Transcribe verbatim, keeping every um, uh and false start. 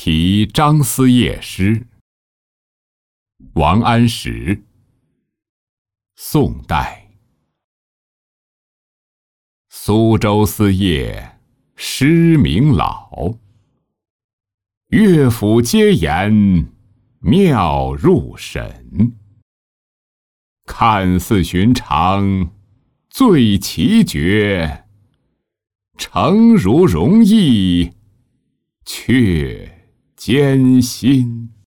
题张思邺诗。王安石，宋代。苏州思邺诗名老，乐府皆言妙入神。看似寻常，最奇绝，诚如容易，却艰辛。